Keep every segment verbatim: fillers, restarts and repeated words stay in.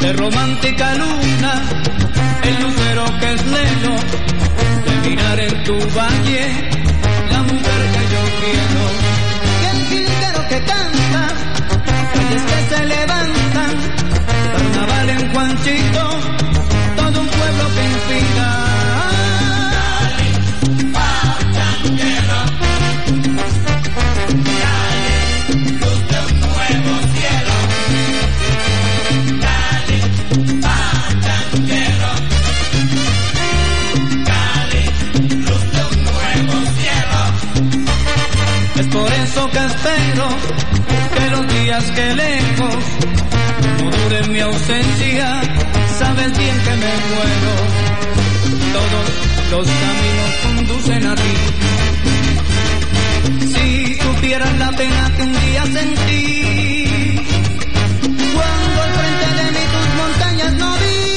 de romántica luna, el lucero que es lelo, de mirar en tu valle la mujer que yo quiero. Y el jilguero que canta, calles que se levantan, carnaval en Juanchito, todo un pueblo que inspira. Por eso que espero que los días que lejos no duren mi ausencia, sabes bien que me muero. Todos los caminos conducen a ti. Si supieras la pena que un día sentí, cuando al frente de mí tus montañas no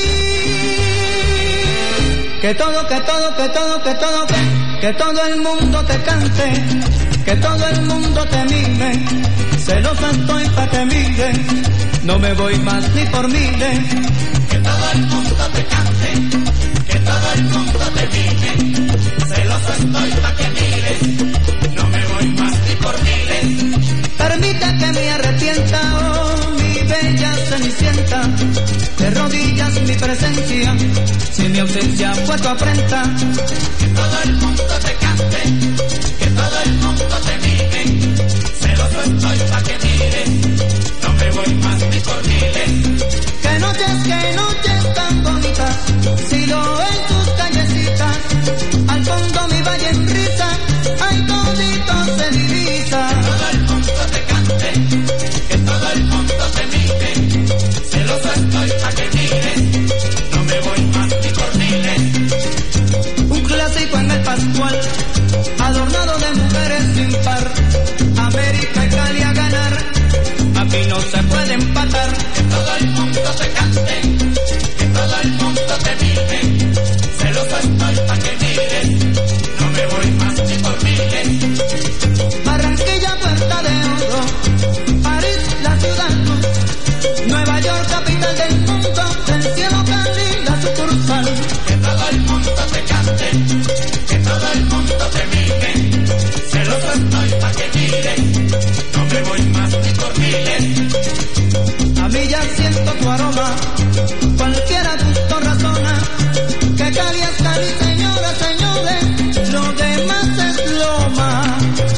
vi. Que todo, que todo, que todo, que todo, que, que todo el mundo te cante, que todo el mundo te mire, celosa estoy pa' que mire, no me voy más ni por miles. Que todo el mundo te cante, que todo el mundo te mire, celosa estoy pa' que mires, no me voy más ni por miles. Permite que me arrepienta, oh mi bella cenicienta, de rodillas mi presencia, si mi ausencia fue tu afrenta. Que todo el mundo te cante, todo el mundo te mire, celoso estoy pa' que mires, no me voy más ni por miles. Que noches, que noches tan bonitas, si lo en tus callecitas, al fondo mi valle en risa, ay todito se divisa. Que todo el mundo te cante, que todo el mundo te mire, celoso estoy pa' que mires, no me voy más ni por miles. Un clásico en el Pascual, adornado de mujeres sin par, América y Cali a ganar, aquí no se puede empatar. Que todo el mundo te cante, que todo el mundo te mire, celoso estoy pa' que mires, no me voy más ni por miles. Barranquilla, Puerta de Oro, París, la ciudad luz, Nueva York, capital del mundo, del cielo Cali, la sucursal. Que todo el mundo te cante, que todo el mundo te mire, celoso estoy pa' que mires, no me voy más ni por miles. A mí ya siento tu aroma, cualquiera gusto razona, que Cali es Cali, señoras, señores, lo demás es loma.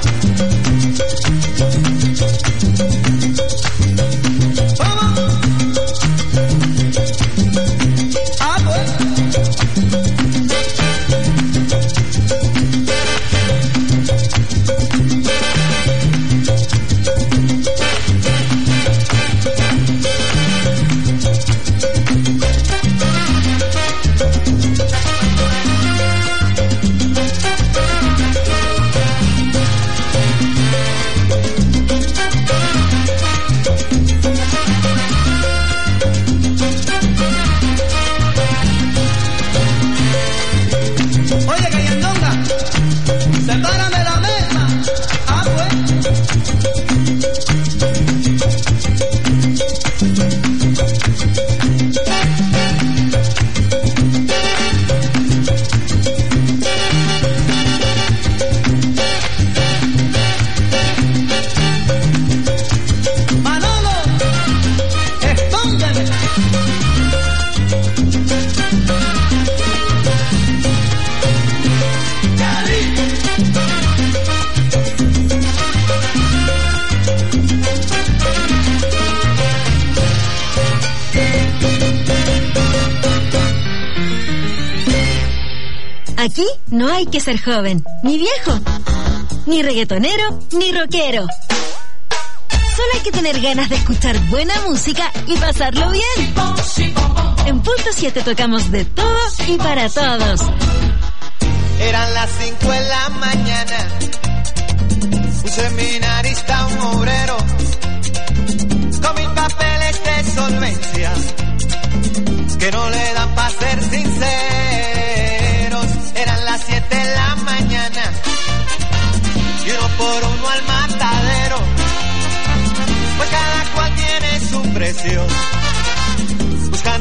¿Cómo? Ah, pues. Aquí no hay que ser joven, ni viejo, ni reggaetonero, ni rockero. Solo hay que tener ganas de escuchar buena música y pasarlo bien. En Punto siete tocamos de todo y para todos. Eran las cinco de la mañana, un seminarista, un obrero, con mil papeles de solvencia, que no le dan pa' ser sinceros. Eran las siete de la mañana, y uno por uno al matadero, pues cada cual tiene su precio. Busca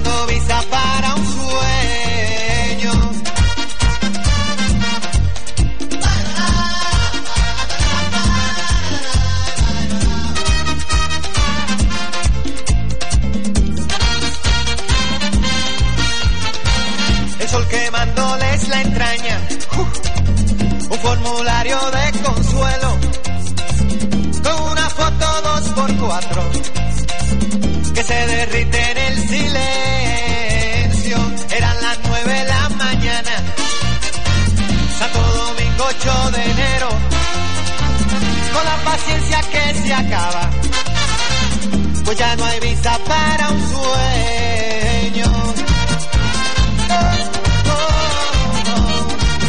es la entraña, uh, un formulario de consuelo con una foto dos por cuatro que se derrite en el silencio. Eran las nueve de la mañana, Santo Domingo ocho de enero, con la paciencia que se acaba, pues ya no hay visa para un sueño. Oh, oh, oh.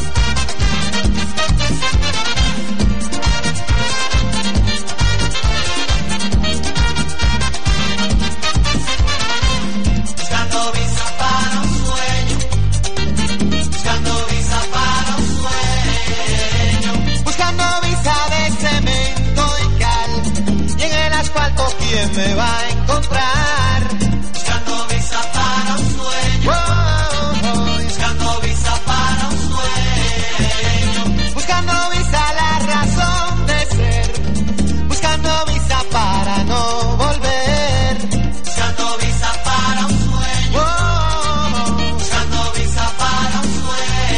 Buscando visa para un sueño, buscando visa para un sueño, buscando visa de cemento y cal, y en el asfalto ¿quién me va a encontrar? Buscando visa para un sueño, oh, oh, oh. Buscando visa para un sueño, buscando visa la razón de ser, buscando visa para no volver, buscando visa para un sueño, oh, oh, oh. Buscando visa para un sueño.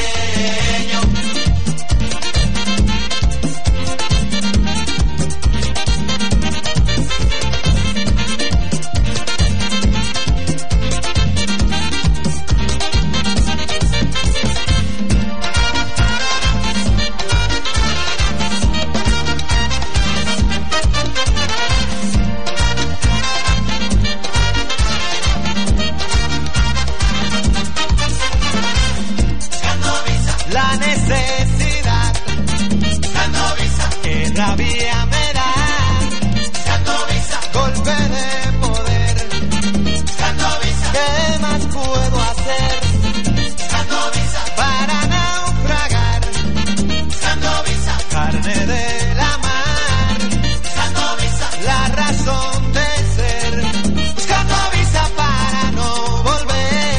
La necesidad, buscando visa, que rabia me da, buscando visa, golpe de poder, buscando visa, ¿qué más puedo hacer? Buscando visa, para naufragar, buscando visa, carne de la mar, buscando visa, la razón de ser, buscando visa para no volver.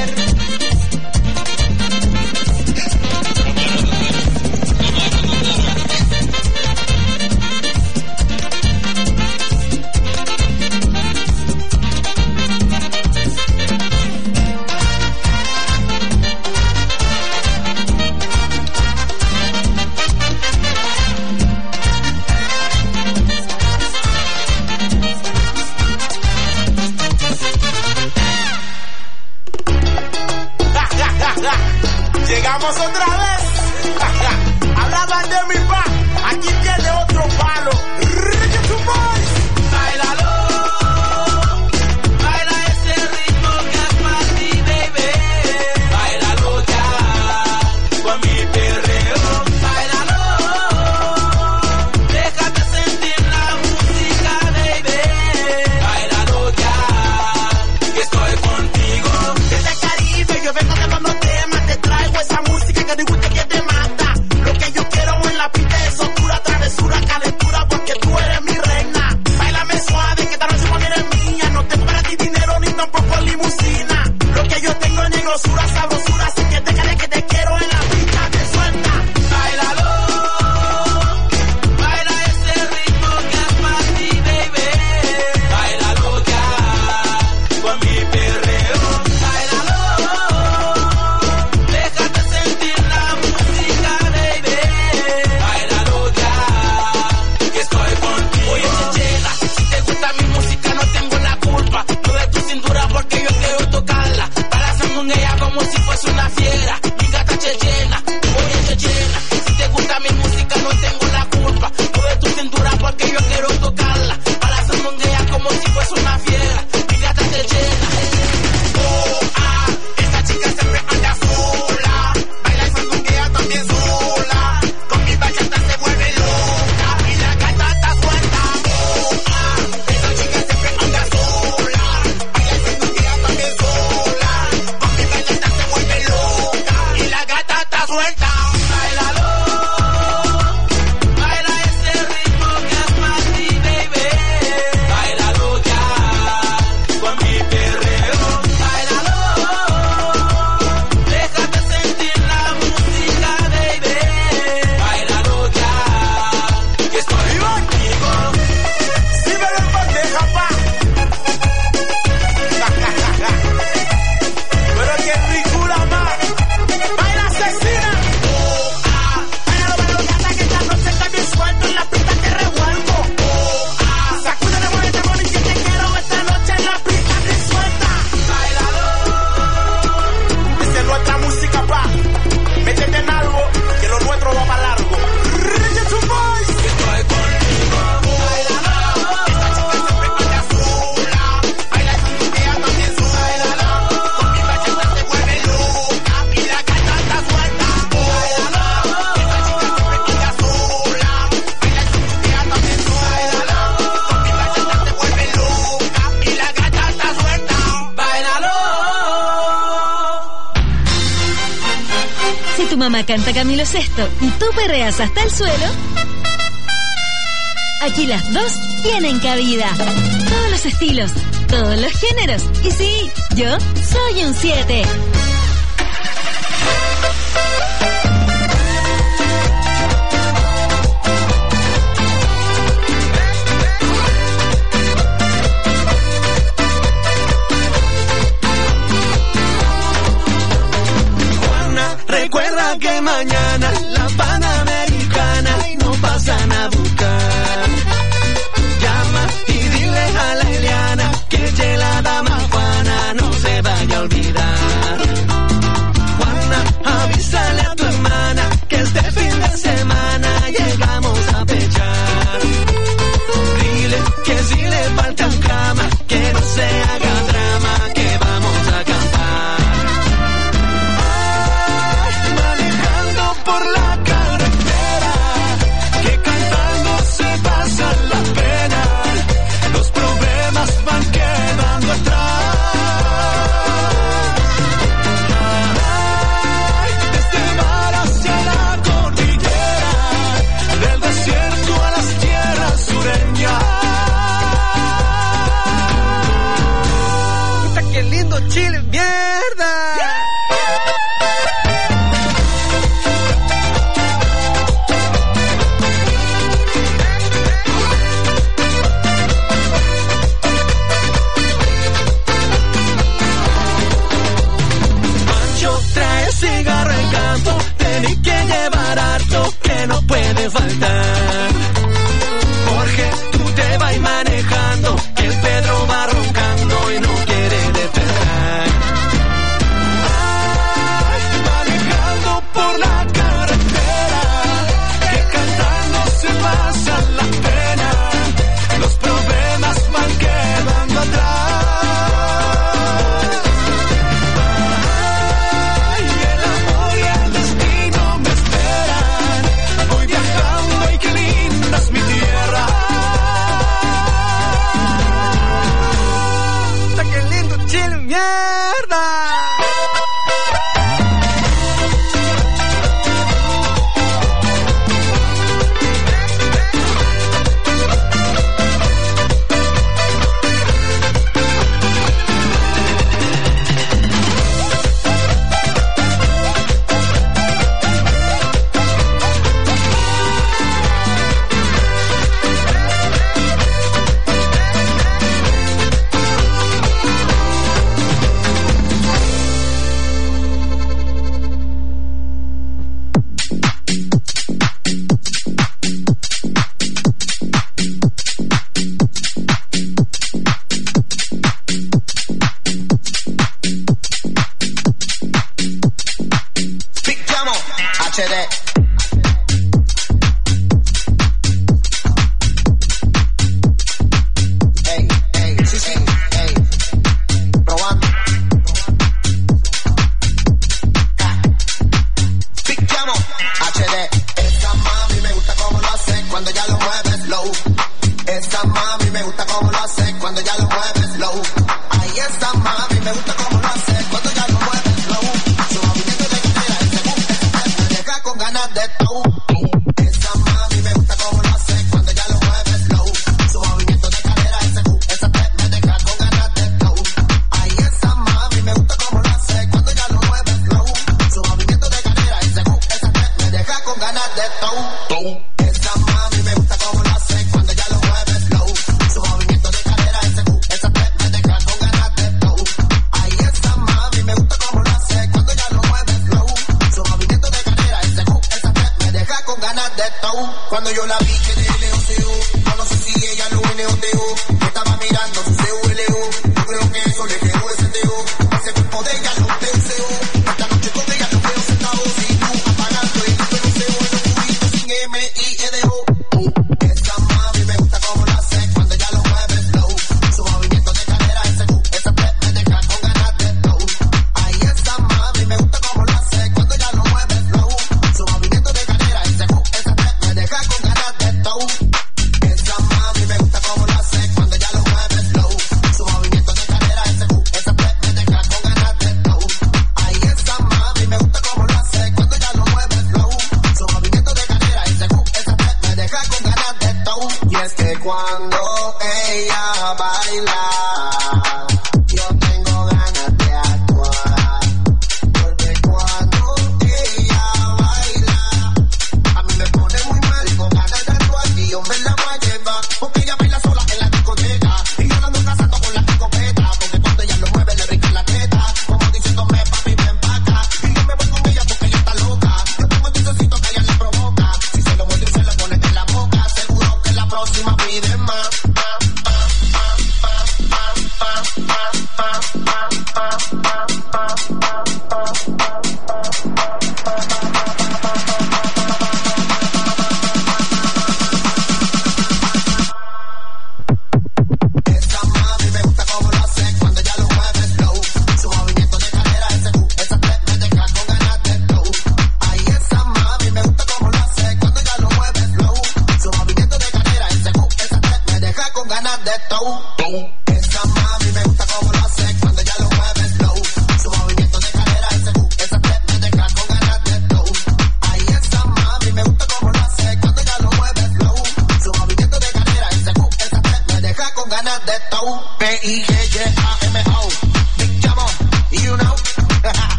Llegamos otra vez. Hablaban de mi pa, aquí tiene otro palo. Reggaeton Boys. Báilalo, baila ese ritmo que es para ti, baby. Báilalo ya, con mi perreo. Báilalo, déjate sentir la música, baby. Báilalo ya, que estoy contigo. Desde el Caribe yo vengo de los temas, te traigo esa música que te gusta, que te mata. Lo que yo quiero en la pista tema canta Camilo Sesto y tú perreas hasta el suelo, aquí las dos tienen cabida. Todos los estilos, todos los géneros. Y sí, yo soy un siete. Recuerda que mañana la Panamericana y no pasan a buscar. Llama y dile a la Eliana que ye la dama Juana no se vaya a olvidar. Juana, avísale a tu hermana que este fin de semana llegamos a pechar. Dile que si le faltan cama, que no se haga drama, que vamos a acampar. Por la carretera, que cantando se pasa la pena, los problemas van quedando atrás. Ay, desde el mar hacia la cordillera, del desierto a las tierras sureñas. Puta, qué lindo Chile, mierda. Cigarro y canto, tenés que llevar harto que no puede faltar. Jorge, tú te vas manejando, que el Pedro va roncando y no quiere despertar. Ay, manejando por la carretera, que cantando se pasan las penas, los problemas van quedando atrás. Ahí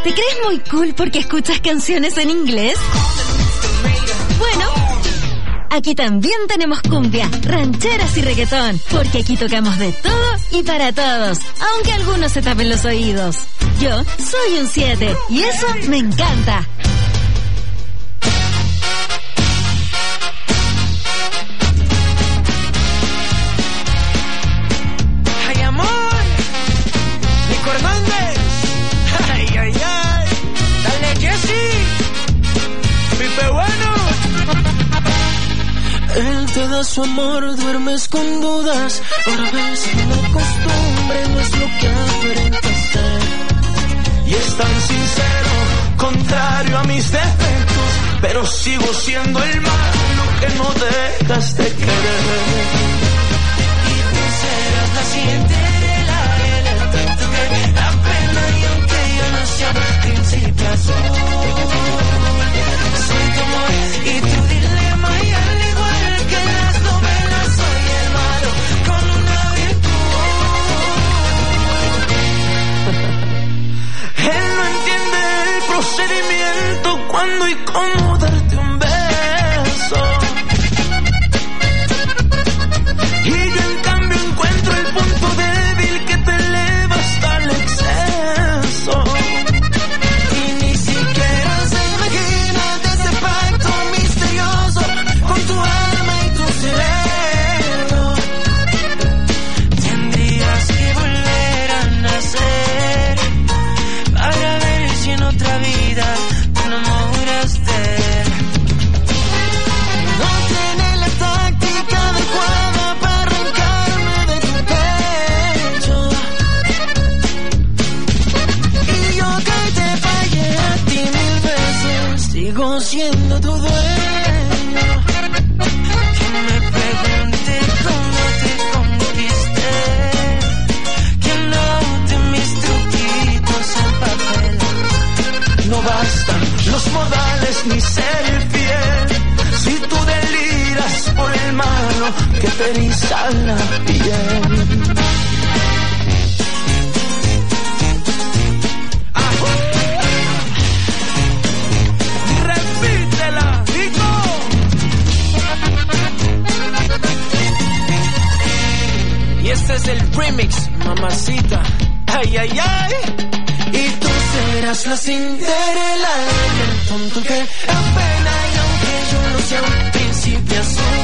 ¿Te crees muy cool porque escuchas canciones en inglés? Bueno, aquí también tenemos cumbia, rancheras y reggaetón, porque aquí tocamos de todo y para todos, aunque algunos se tapen los oídos. Yo soy un siete y eso me encanta. Ay, amor, Nico Hernández. Ay, ay, ay. Dale, Jessy. Pipe bueno. Él te da su amor, duermes con dudas. Ahora ves que la costumbre no es lo que aparenta ser. Y es tan sincero, contrario a mis defectos, pero sigo siendo el malo que no dejas de querer. Y tú serás la siguiente de la tonto que apenas y aunque yo no sea príncipe azul, soy tu amor y tu dilema y al igual que en las novelas soy el malo con una virtud. Él no entiende el procedimiento, cuándo y cómo darte un beso. Y yo en cambio encuentro el punto débil que te eleva hasta el exceso. Y ni siquiera se imagina de ese pacto misterioso con tu alma y tu cerebro. Tendrías que volver a nacer para ver si en otra vida te enamoras de él. No tiene la táctica adecuada para arrancarme de tu pecho. Y yo que te fallé a ti mil veces, sigo siendo tu dueño. Que me pregunte cómo te conquisté, que note mis truquitos en papel. No bastan los modales ni ser fiel, si tú deliras por el malo que te eriza la piel. ¡Ajú! Repítela, Nico. Y este es el remix, mamacita. Ay, ay, ay. Y tú serás la Cinderela, el tonto que apena y aunque yo no sea un príncipe azul,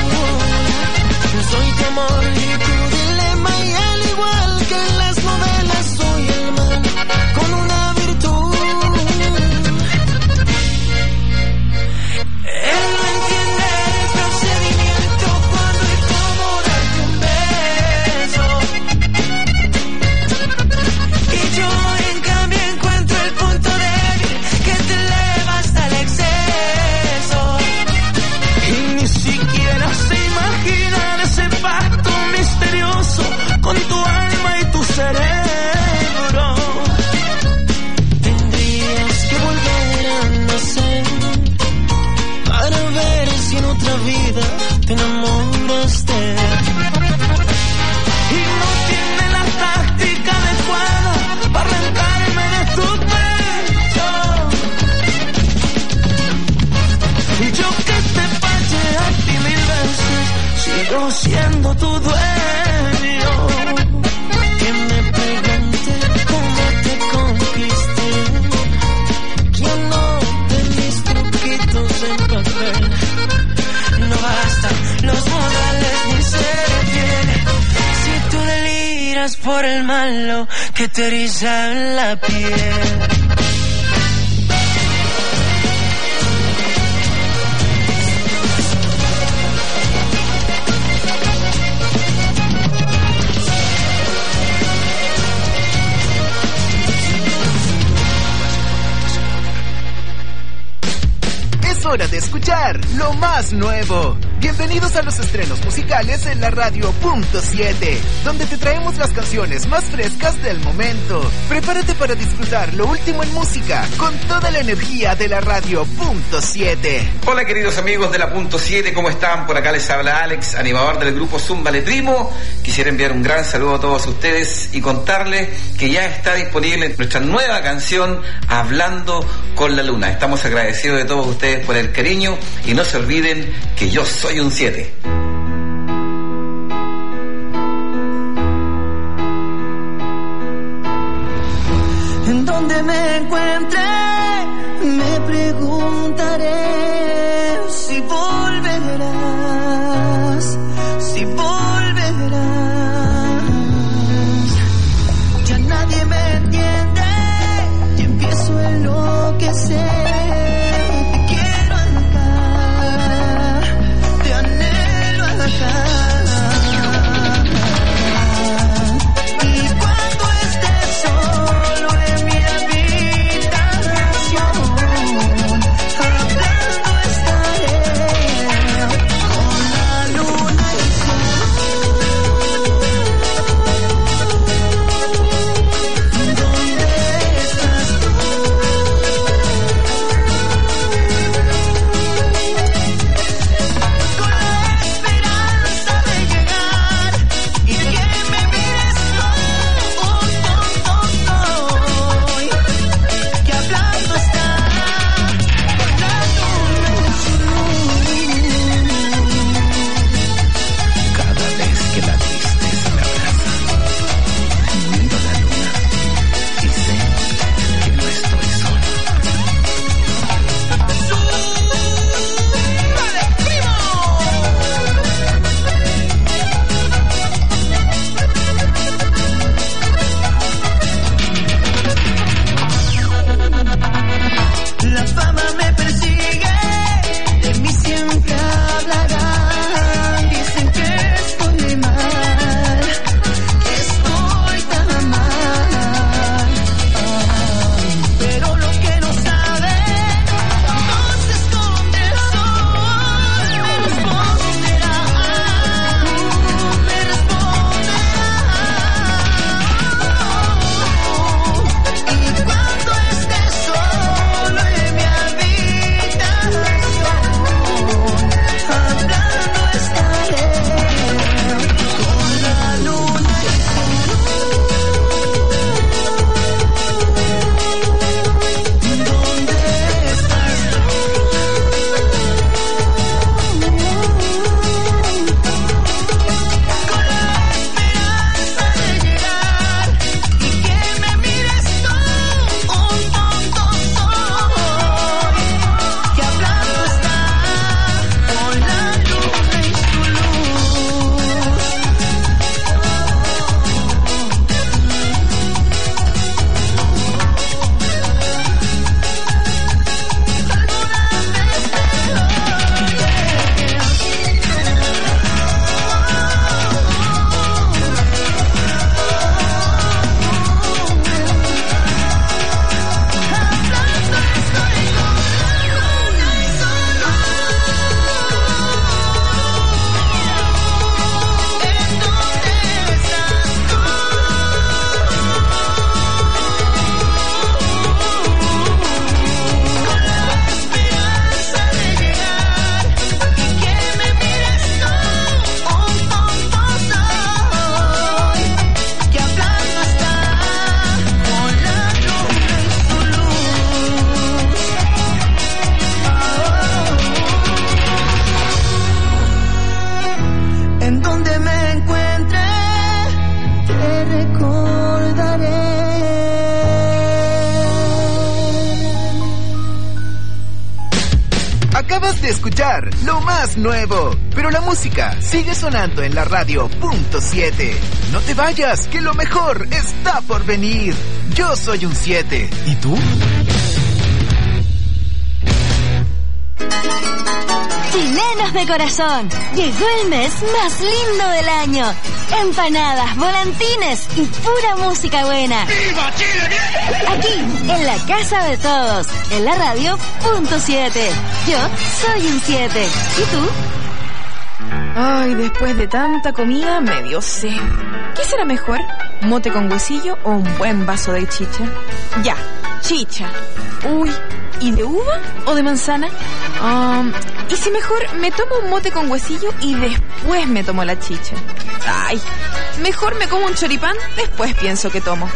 soy tu amor y tu dilema y al igual que en las novelas soy el mal con una virtud. Él no entiende el procedimiento, cuándo y cómo darte un beso. Y yo en cambio encuentro el punto débil que te eleva hasta el exceso. Y ni siquiera se imaginan ese pacto misterioso con tu alma y tu cerebro. Tendrías que volver a nacer para ver si en otra vida te enamoras de él. Y no tiene la táctica adecuada para arrancarme de tu pecho. Y yo que te fallé a ti mil veces, sigo siendo tu dueño. Que me pregunte cómo te conquisté, que note mis truquitos en papel. No bastan los modales ni ser fiel, si tú deliras por el malo que te eriza la piel. Eso hora de escuchar lo más nuevo. Bienvenidos a los estrenos musicales en la radio punto siete, donde te traemos las canciones más frescas del momento. Prepárate para disfrutar lo último en música con toda la energía de la radio punto siete. Hola queridos amigos de la punto siete, ¿cómo están? Por acá les habla Alex, animador del grupo Zúmbale Primo. Quisiera enviar un gran saludo a todos ustedes y contarles que ya está disponible nuestra nueva canción Hablando con la Luna. Estamos agradecidos de todos ustedes por el cariño y no se olviden que yo soy un siete. En donde me encuentre, me preguntaré si volverás, si volverás. Ya nadie me entiende y empiezo a enloquecer. Acabas de escuchar lo más nuevo, pero la música sigue sonando en la radio punto siete. No te vayas, que lo mejor está por venir. Yo soy un siete. ¿Y tú? Chilenos llenos de corazón. Llegó el mes más lindo del año. Empanadas, volantines y pura música buena. ¡Viva Chile! Aquí, en la casa de todos, en la radio punto siete. Yo soy un siete. ¿Y tú? Ay, después de tanta comida me dio sed. ¿Qué será mejor? ¿Mote con huesillo o un buen vaso de chicha? Ya, chicha. Uy, ¿y de uva o de manzana? Um, ¿Y si mejor me tomo un mote con huesillo y después me tomo la chicha? Ay, mejor me como un choripán, después pienso que tomo.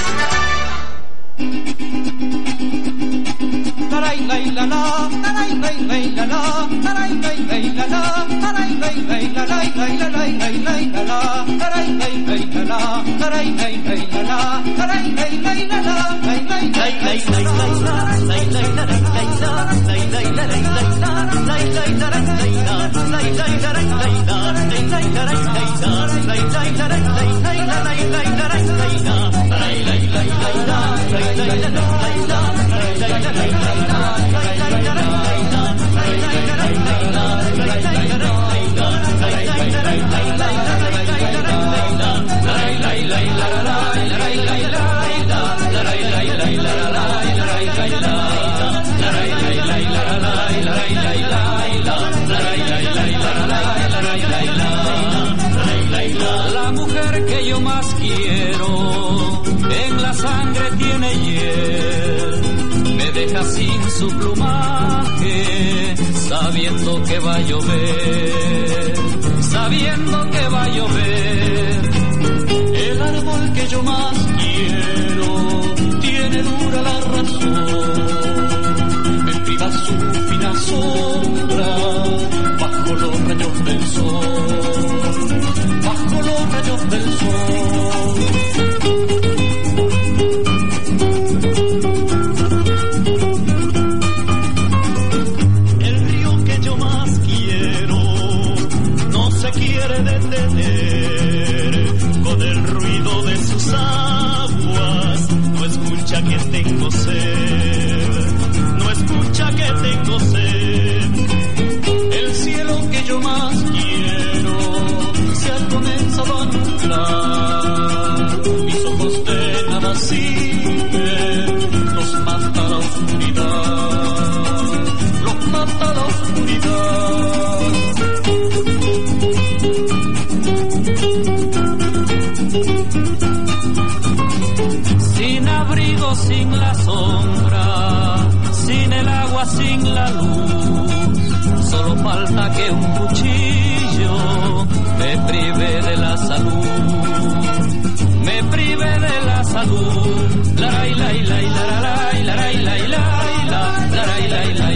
La mujer que yo más quiero en la sangre tiene hiel, me deja sin su plumaje, sabiendo que va a llover, sabiendo que va a llover. El árbol que yo más quiero tiene dura la razón, me priva su fina sombra bajo los rayos del sol, bajo los rayos del sol. El río que yo más quiero no se quiere detener, con el ruido de sus aguas no escucha que tengo sed, no escucha que tengo sed. El cielo que yo más quiero se ha comenzado a nublar, mis ojos de nada sirven, los mata la oscuridad, los mata la oscuridad. Sin abrigo, sin la sombra, sin el agua, sin la luz, solo falta que un cuchillo me prive de la salud, me prive de la salud. La la la la la la la la la la la la la la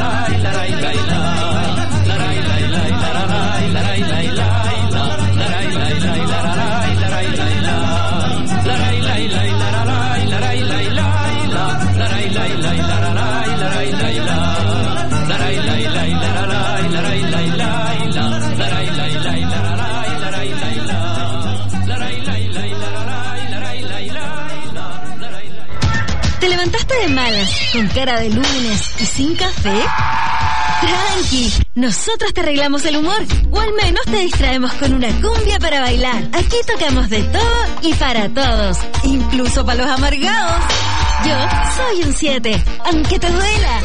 ¿Te levantaste de malas, con cara de lunes y sin café? Tranqui, nosotros te arreglamos el humor, o al menos te distraemos con una cumbia para bailar. Aquí tocamos de todo y para todos, incluso para los amargados. Yo soy un siete, aunque te duela.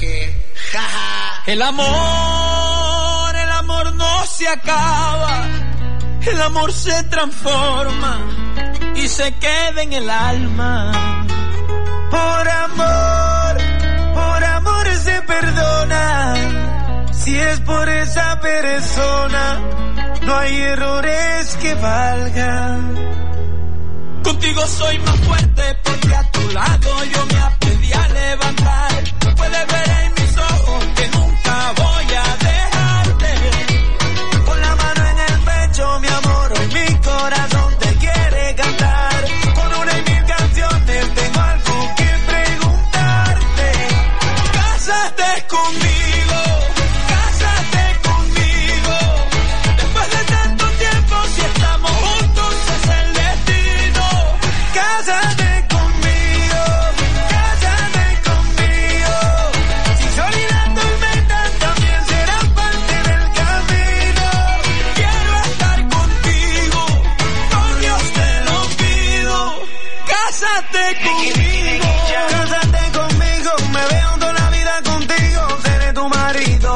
El amor, el amor no se acaba, el amor se transforma y se queda en el alma. Por amor, por amor se perdona, si es por esa persona, no hay errores que valgan. Contigo soy más fuerte porque a tu lado yo me aprendí a levantar. Puedes ver en mis ojos que nunca voy a dejarte. Con la mano en el pecho, mi amor, hoy mi corazón te quiere cantar. Con una y mil canciones tengo algo que preguntarte. Cásate conmigo, cásate conmigo. Después de tanto tiempo, si estamos juntos es el destino. Cásate conmigo, cásate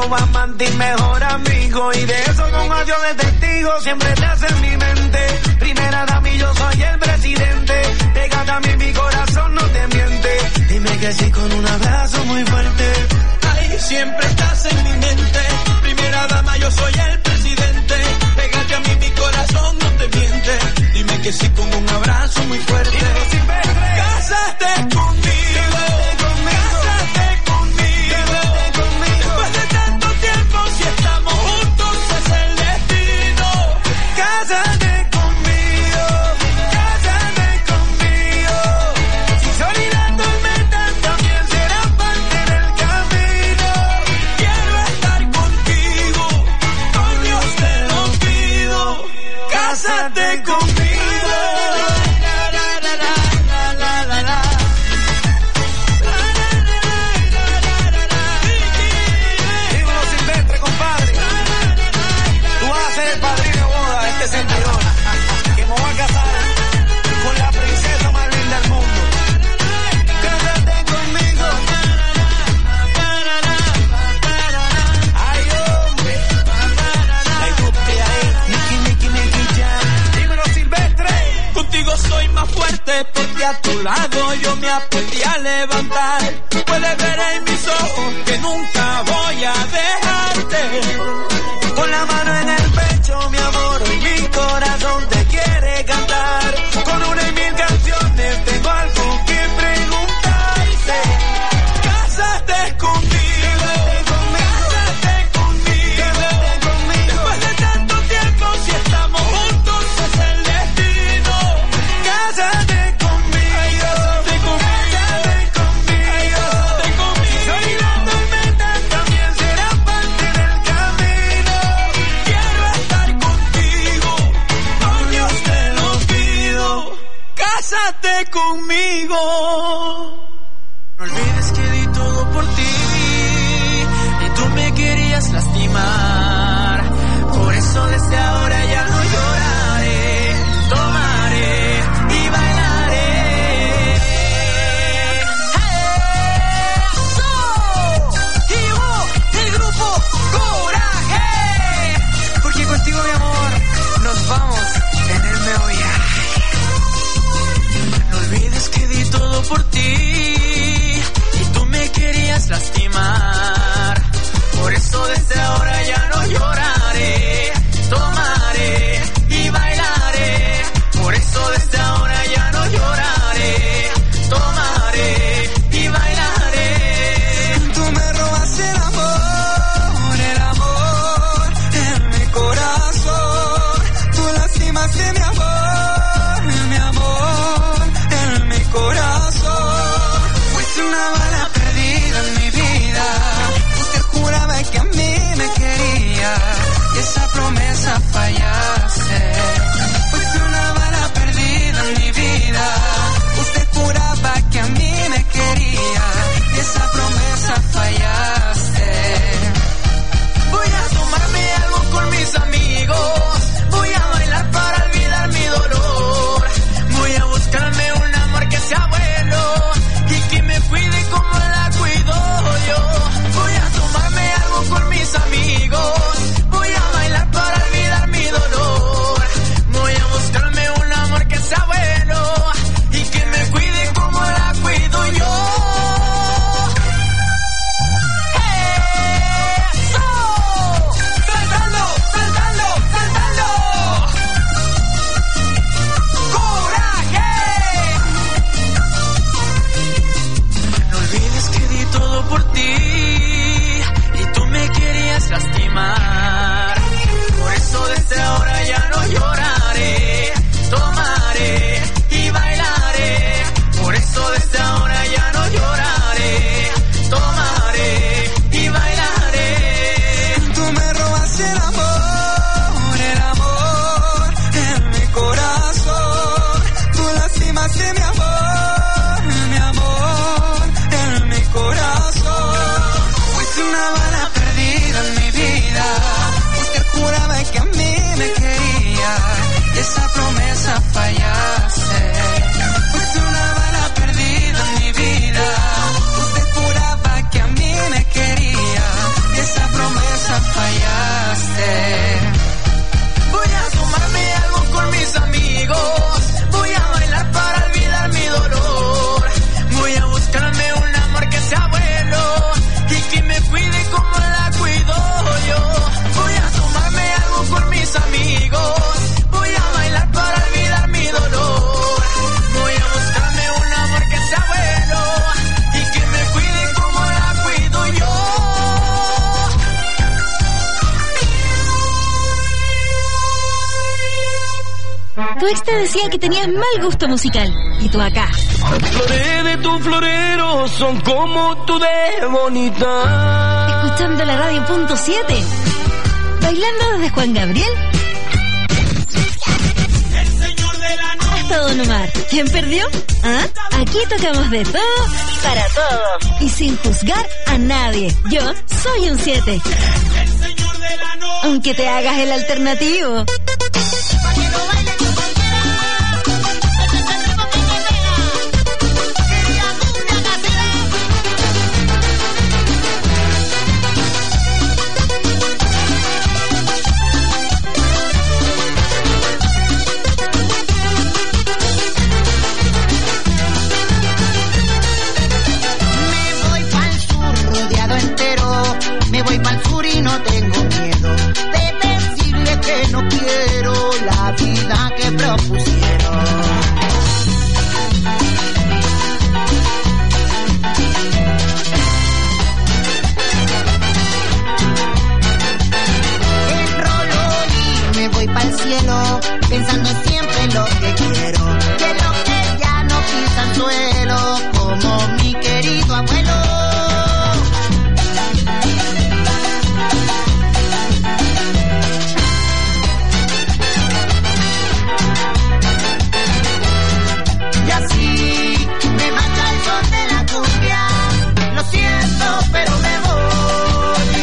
nuevo amante y mejor amigo. Y de eso con adiós de testigo siempre te hace en mi mente. Primera dama y yo soy el presidente. Pégate a mí, mi corazón no te miente. Dime que sí con un abrazo muy fuerte. Ay, siempre estás en mi mente. Primera dama, yo soy el presidente. Pégate a mí, mi corazón no te miente. Dime que sí con un abrazo muy fuerte. Cásate conmigo. Cásate conmigo. Dímelo Silvestre, compadre. Tú vas a ser el padrino de boda de este servidor, que me va a casar con la princesa más linda del mundo. Cásate conmigo. Ay, hombre. Ay, tú te ahí. Contigo soy más fuerte porque a tu lado yo me aprendí a levantar. Puedes ver en mis ojos que nunca voy a dejarte. Con la mano en el pecho, mi amor, y mi corazón te quiere cantar. Con una y mil canciones tengo algo que preguntarte. Cásate conmigo. Cásate conmigo. No olvides que di todo por ti y tú me querías lastimar. Por eso desde ahora ya no lloraré, tomaré y bailaré. ¡Eso! Y yo, el grupo Coraje. Porque contigo, mi amor, nos vamos en el meollo. No olvides que di todo por ti y tú me querías lastimar. Por eso desde ahora ya no lloraré, tomaré ex te decía que tenías mal gusto musical. Y tú acá. Flores de tu florero son como tú de bonita. Escuchando la radio punto siete. Bailando desde Juan Gabriel hasta Don Omar. ¿Quién perdió? ¿Ah? Aquí tocamos de todo para todos. Y sin juzgar a nadie. Yo soy un siete. Aunque te hagas el alternativo. Me voy pa'l sur y no tengo miedo de decirle que no quiero la vida que propusieron. Enrolo y me voy pa'l cielo, pensando siempre en lo que quiero, que lo que ya no pisa el suelo, como mi querido abuelo. Pero me voy,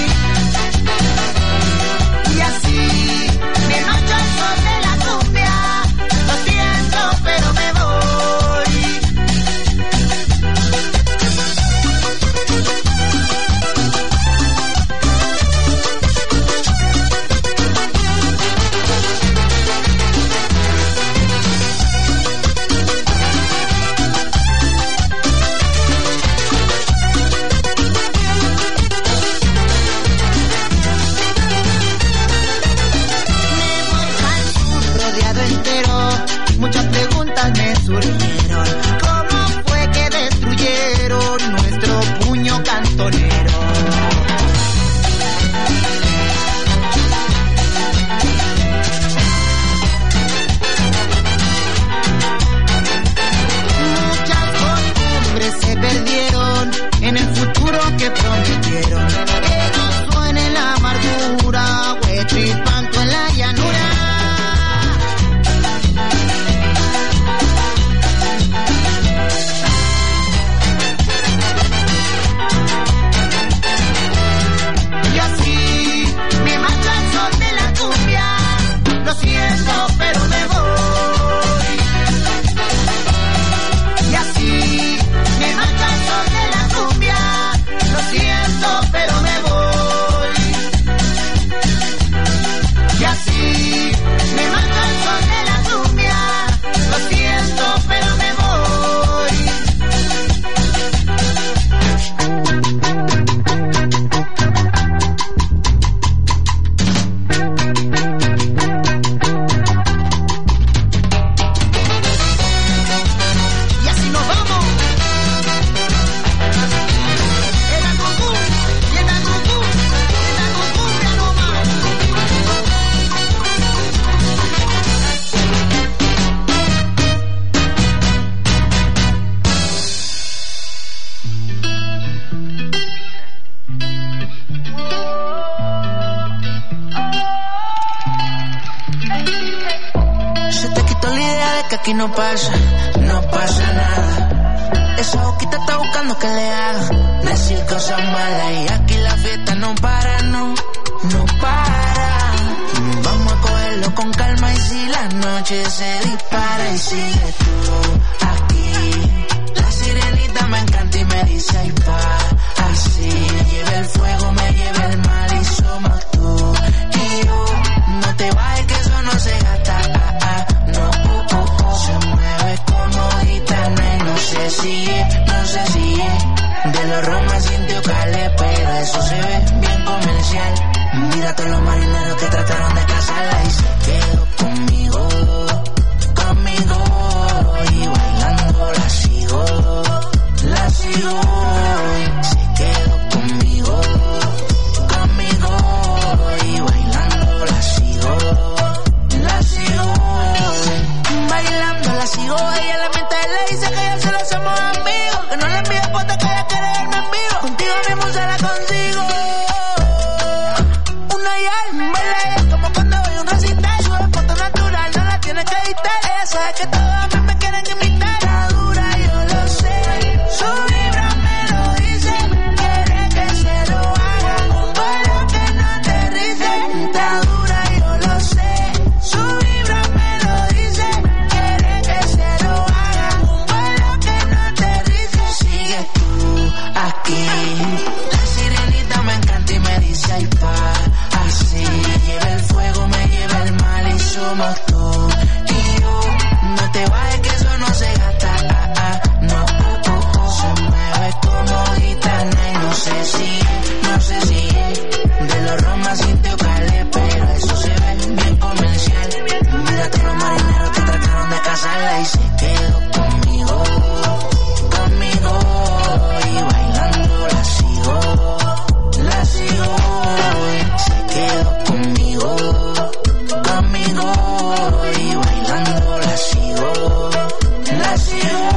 y así me marcho al sol de la cumbia. Lo siento, pero me voy. Muchas preguntas me surgieron. ¿Cómo fue que destruyeron nuestro puño cantonero? Muchas costumbres se perdieron en el futuro que prometieron. Que no suene la amargura, huechipanto en la llanura. Lo siento, pero me voy. Y así me marcha el sol de la cumbia. Lo siento, pero me voy. Y así me marcha el sol de la cumbia. Lo siento, pero me voy. Aquí no pasa, no pasa nada. Esa boquita está buscando que le haga decir cosas malas. Y aquí la fiesta no para, no, no para. Vamos a cogerlo con calma y si la noche se dispara y sigue tú aquí. La sirenita me encanta y me dice ay pa, así. Me lleva el fuego, me lleva el mal y somos tú y yo. No te vayas que eso no se gasta, ah, ah, no. Se mueve como gitana y no sé si, no sé si de los romas indiocales, pero eso se ve bien comercial. Mira a todos los marineros que trataron de casarla y se quedó conmigo, conmigo. Y bailando la sigo, la sigo. Se quedó conmigo, conmigo. Y bailando la sigo, la sigo. aquí. La sirenita me encanta y me dice ay pa, así. Lleva el fuego, me lleva el mal y somos tú y yo. No te vayas que eso no se gasta, ah, ah, no, uh, uh, uh. Se mueve como gitana y no sé si, no sé si de los romas sin teocales, pero eso se ve bien comercial. Mírate los marineros que trataron de casarla y se quedó conmigo, conmigo y bailando la sigo, la sigo. Se quedó conmigo, conmigo y bailando la sigo, la sigo.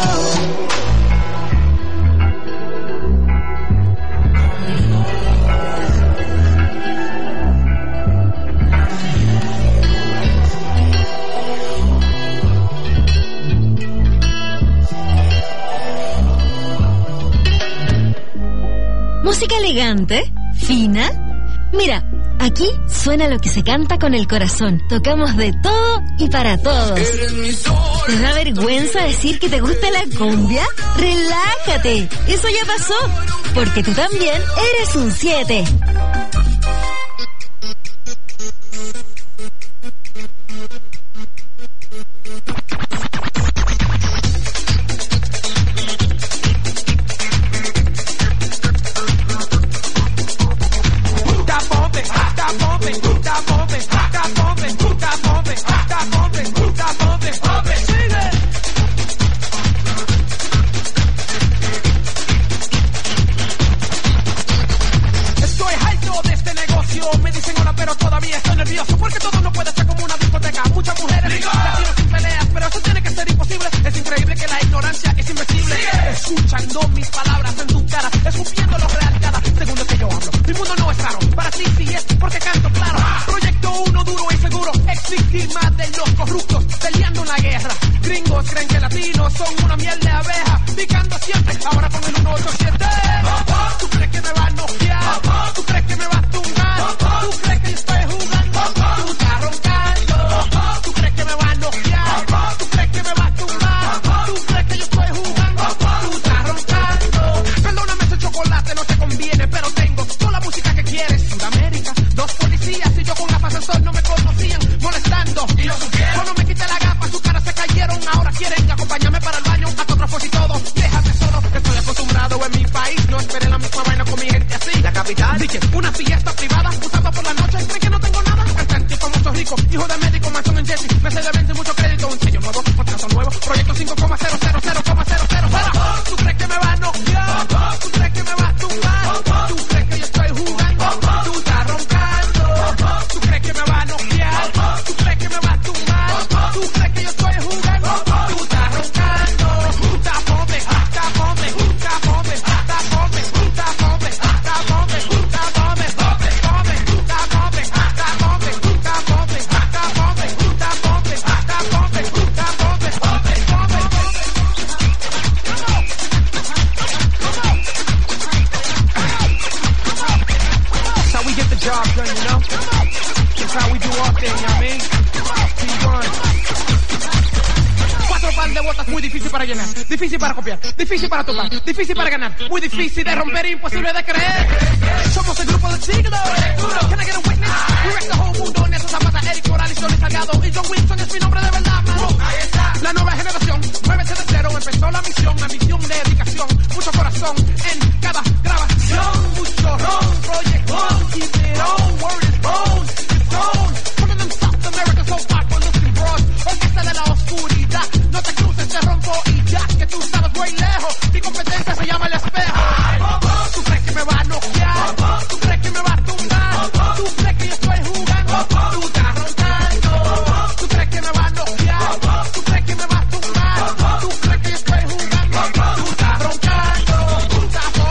Música elegante, fina. Mira, aquí suena lo que se canta con el corazón. Tocamos de todo y para todos. ¿Te da vergüenza decir que te gusta la cumbia? Relájate, eso ya pasó, porque tú también eres un siete. Difícil para tocar, difícil para ganar, muy difícil de romper, imposible de creer. Somos el grupo del siglo. Can I get a witness? We wreck the whole mundo. Nelson Zapata, Eric Morales, Johnny Salgado y John Wilson es mi nombre de verdad, mano. La nueva generación, muévese de cero, empezó la misión, la misión de dedicación, mucho corazón en cada grabación, mucho ron, project one, keep it on, word is bone, it's on. One of them South American so far for looking broad, orquesta de la oscuridad, no te cruces, te rompo y ya que tú sabes muy lejos, mi competencia se llama el espejo. ¿Tú crees que me va a noquear? ¿Tú crees que me va a tumbar? ¿Tú crees que yo estoy jugando? Tú estás roncando. ¿Tú crees que me va a noquear? ¿Tú crees que me va a tumbar? ¿Tú crees que yo estoy jugando? Tú estás roncando. Tú estás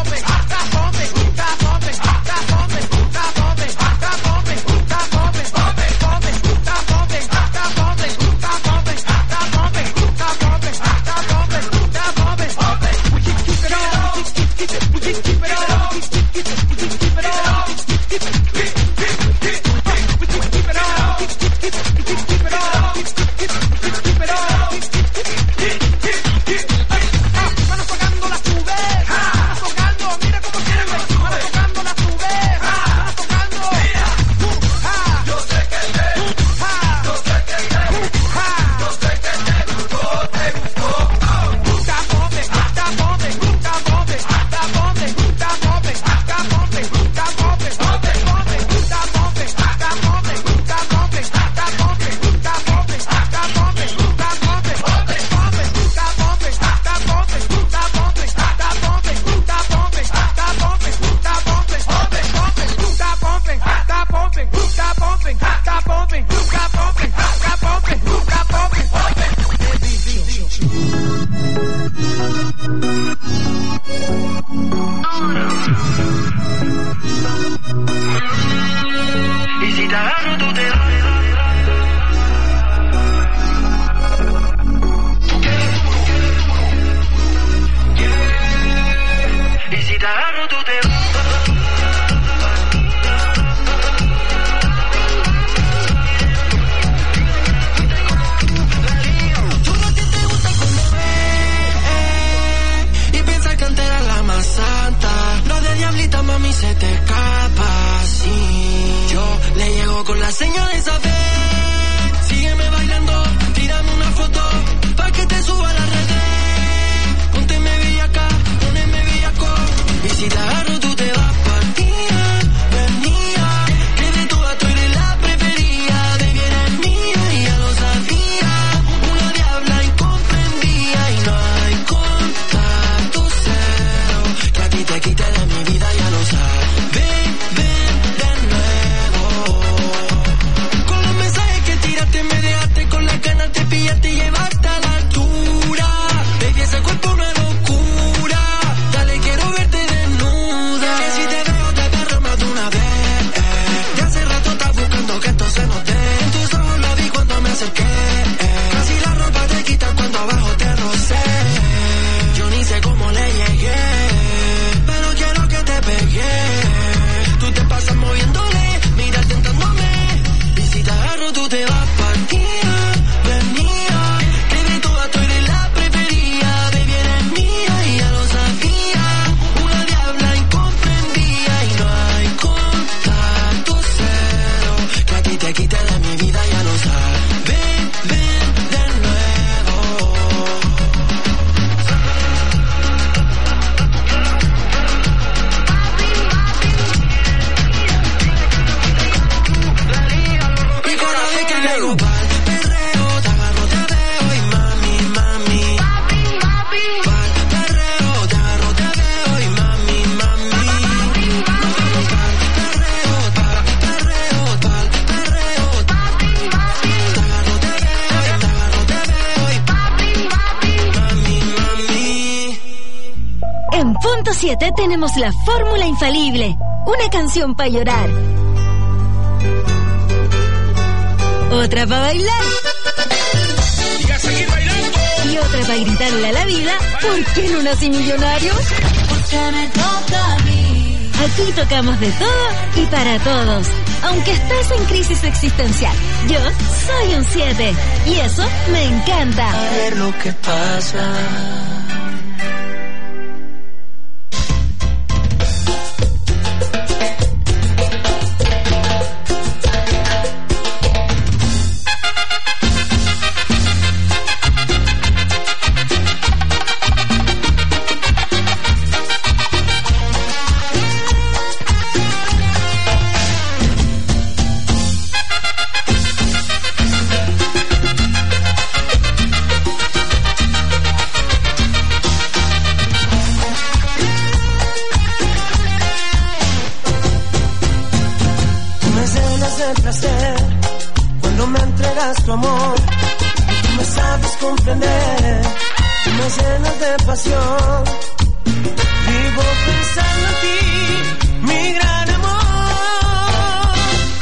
te agarro tú te vas. Todo a ti te gusta como ve y piensas que antes era la más santa. Lo de diablita mami se te escapa, sí. Yo le llego con la señal de esa vez. Sígueme bailando, tírame una foto pa' que te suba a las redes. Pónteme bellaca, poneme bellaco. Y si te agarro tú te vas partida, venía. Que de todas tú eres la preferida. De bien es mía y ya lo sabía. Una diabla incomprendida y no hay contacto cero. Que a ti te quite de mi vida, ya lo sabes. Ven, ven de nuevo. Con los mensajes que tiraste me dejaste con las ganas de pillarte y llevarte a la altura. Baby, ese cuerpo no es locura. Dale, quiero verte desnuda. Que si te veo te agarro más de una vez. De hace rato estás buscando que esto se nos dé. En tus ojos lo vi cuando me acerqué. Casi la ropa te quitas cuando abajo te rocé. Yo ni sé cómo le llegué, pero quiero que te pegué. Tú te pasas moviéndole, mira tentándome. Y si te agarro tú te vas partida, venía. Que de todas tú eres la preferida. De bien es mía y ya lo sabía. Una diabla incomprendida y no hay contacto cero. Que a ti te quite de mi vida, ya lo sabes. Ven, ven de nuevo. Y cada vez que llego pa'l perreo, te agarro, te veo y mami, mami. Pa'l perreo, te agarro, te veo y mami, mami. Nos vamos pa'l perreo, pa'l perreo, pa'l perreo. Te agarro, te veo, te agarro, te veo y mami, mami. En punto siete tenemos la fórmula infalible. Una canción para llorar. Otra para bailar. Y a seguir bailando. Y otra para gritarle a la vida, ¿por qué no nací millonario? Porque me toca a mí. Aquí tocamos de todo y para todos. Aunque estés en crisis existencial, yo soy un siete. Y eso me encanta. A ver lo que pasa. Tú me llenas de placer cuando me entregas tu amor. Tú me sabes comprender, tú me llenas de pasión. Vivo pensando en ti, mi gran amor.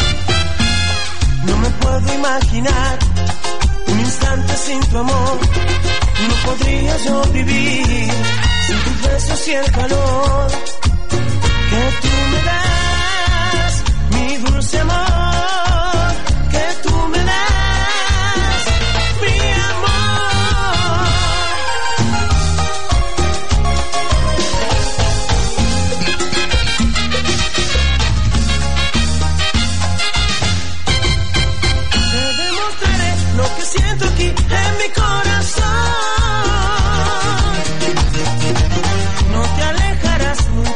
No me puedo imaginar un instante sin tu amor. No podría yo vivir sin tus besos y el calor que tú me das, mi dulce amor, que tú me das, mi amor. Te demostraré lo que siento aquí en mi corazón. No te alejarás nunca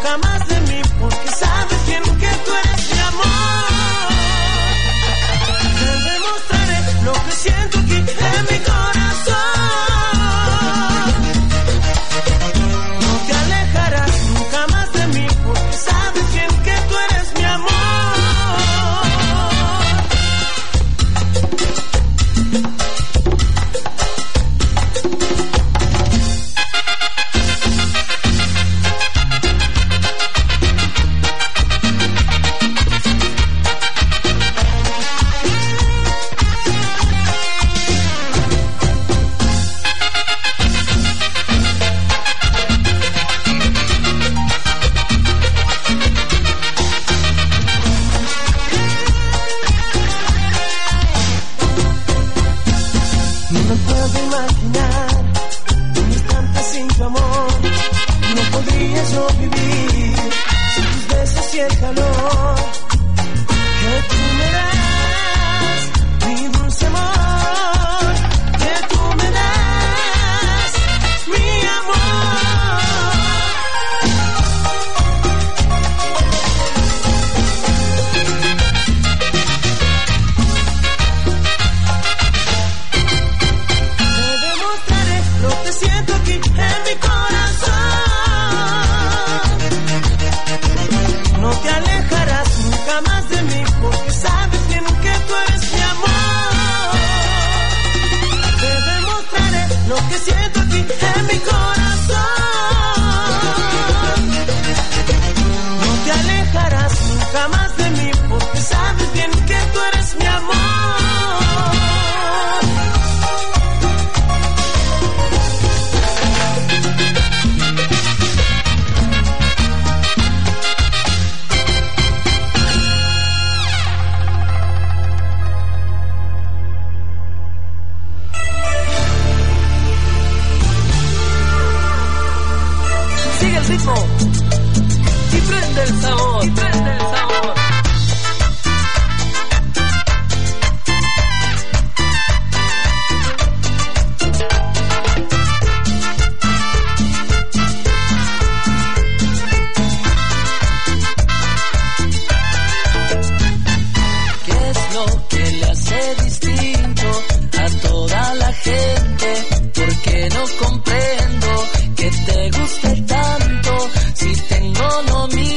prende el sabor, prende el sabor. ¿Qué es lo que le hace distinto a toda la gente? Porque no comprendo que te guste tanto si tengo lo mío.